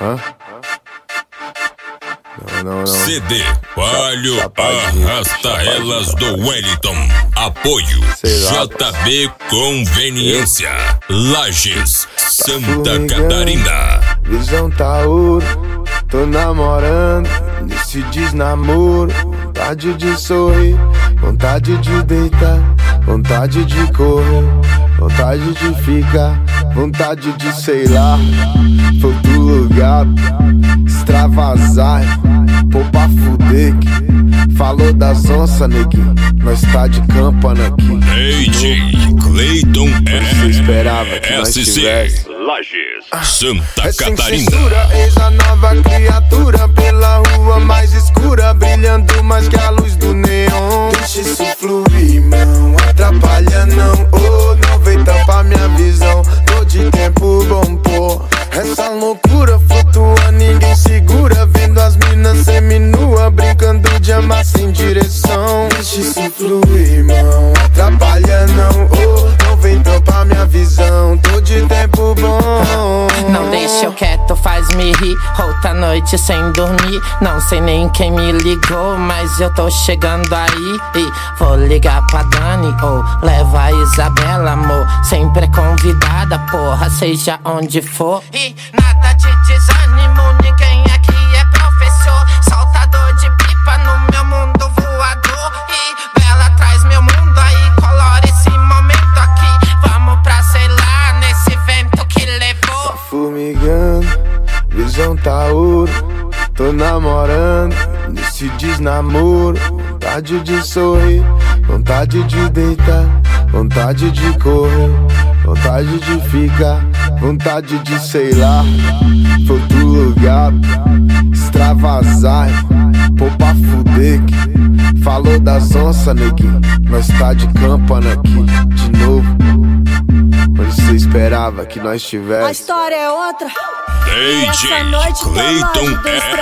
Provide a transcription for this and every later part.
Hã? Não. CD Palio Arrasta Elas do Wellington. Apoio JB Conveniência, Lages, Santa Catarina. Visão tá ouro, tô namorando nesse desnamoro. Vontade de sorrir, vontade de deitar, vontade de correr, vontade de ficar, vontade de sei lá. Foi do lugar, extravasar, pô pra fuder. Falou das onças, neguinho, nós tá de campana aqui. DJ Cleiton Você esperava que nós tivesse Lages, Santa sem Catarina. censura, eis a nova criatura pela rua mais escura, brilhando mais que a luz do neon. Deixa isso fluir, não atrapalha não. Oh, não vem tampar minha visão. Tô de tempo bom, pô. Essa loucura flutua, ninguém segura. Vendo as minas seminua, brincando de amar sem direção. Deixa isso fluir, não atrapalha não. Oh, não vem tampar minha visão. Tô de tempo bom. Não deixa eu quieto, faz-me rir. Outra noite sem dormir. Não sei nem quem me ligou, mas eu tô chegando aí. E vou ligar pra Dani ou leva a Isabela, amor. Sempre é convidada, porra, seja onde for. E nada de desânimo, ninguém aqui é professor. Soltador de pipa no meu mundo voador. E Bela traz meu mundo aí, colore esse momento aqui. Vamos pra, sei lá, nesse vento que levou. Tá formigando, visão tá ouro. Tô namorando nesse desnamoro. Vontade de sorrir, vontade de deitar, vontade de correr, vontade de ficar, vontade de sei lá. Foi do lugar, extravasar, pô pra fuder. Falou das onças, neguinho, nós tá de campana aqui, de novo. Onde cê esperava que nós tivesse? A história é outra. DJ Cleiton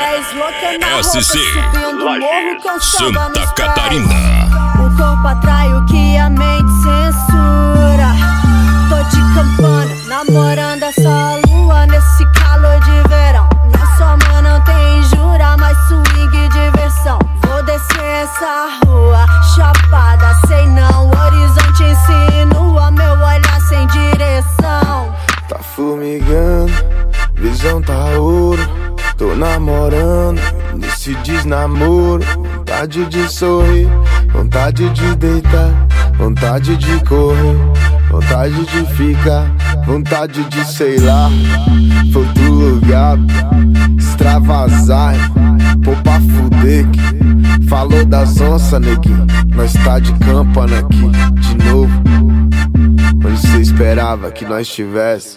SC, Lages, Santa Catarina. O corpo atrai o que a mente censura. Tô de campana, namorando essa lua nesse calor de verão. Nossa alma não tem jura, mas swing e diversão. Vou descer essa rua, chapada, sei não. O horizonte insinua, meu olhar sem direção. Tá formigando, visão tá ouro. Tô namorando nesse desnamoro. Vontade de sorrir, vontade de deitar, vontade de correr, vontade de ficar, vontade de sei lá. Foi do lugar, extravasar, pô pra fuder. Falou das onças, neguinho, nós tá de campana aqui, de novo. Onde cê esperava que nós tivesse?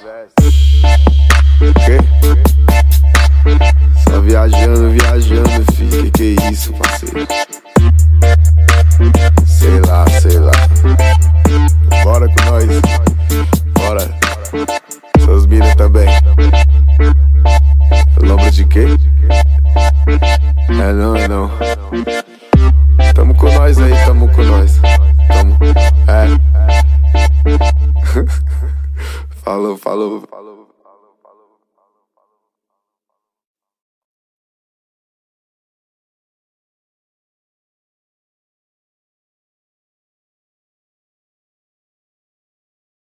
Que? Só viajando, filho. Que é isso, parceiro? Sei lá. Bora com nós. Bora. Seus minas também. Lembra de quê? É não. Tamo com nós aí, tamo com nós. Tamo. Falou.